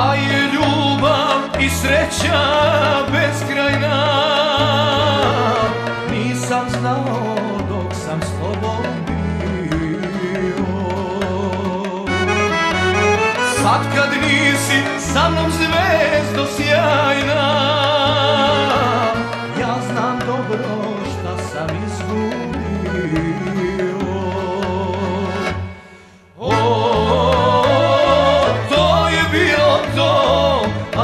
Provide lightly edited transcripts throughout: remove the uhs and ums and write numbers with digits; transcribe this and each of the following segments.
da je ljubav i sreća beskrajna. Nisam znao dok sam s tobom bio. Sad kad nisi sa mnom zvezdo sjajna, ja znam dobro šta sam izgubio. To je bilo to,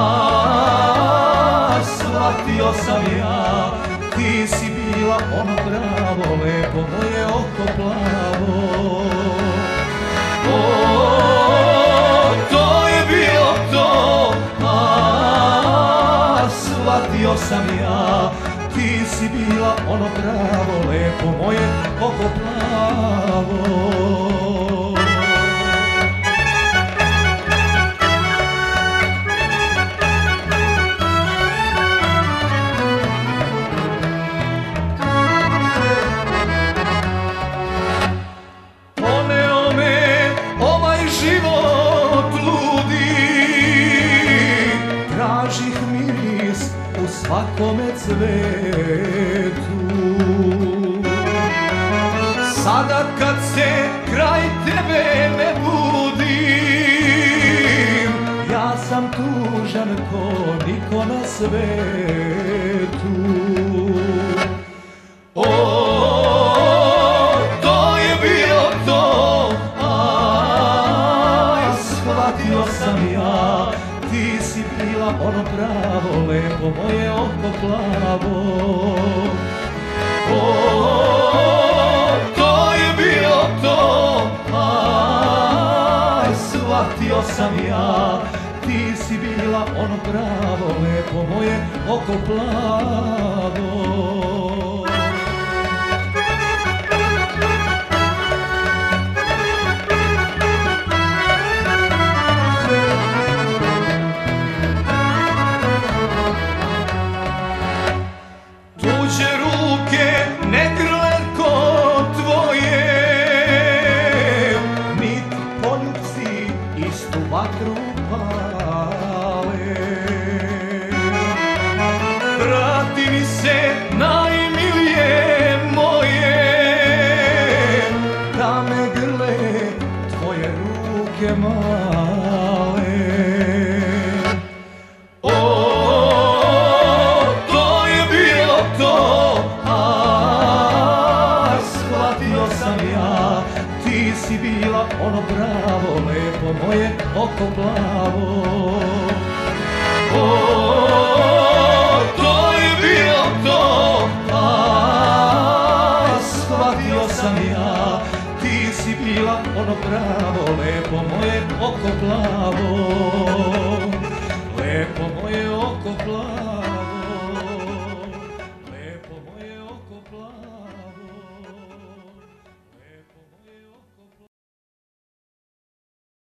shvatio sam ja. Ti si bila ono pravo, lepo moje oko plavo. To je bilo to, shvatio sam ja. Ti si bila ono pravo, lepo moje oko plavo. Život ludi, tražih miris u svakome cvetu. Sada kad se kraj tebe ne budim, ja sam tužan ko niko na svetu. To je bilo to, shvatio sam ja. Ti si bila ono pravo, lepo moje oko plavo. To je bilo to, shvatio sam ja. Ti si bila ono pravo, lepo moje oko plavo. Tuđe ruke ne grle ko tvoje, niti poljubci istu vatru pale. Vrati mi se najmilije moje, da me grle tvoje ruke male. Ti si bila ono pravo, lepo moje oko plavo. To je bilo to, shvatio sam ja. Ti si bila ono pravo, lepo moje oko plavo. Lepo moje oko plavo.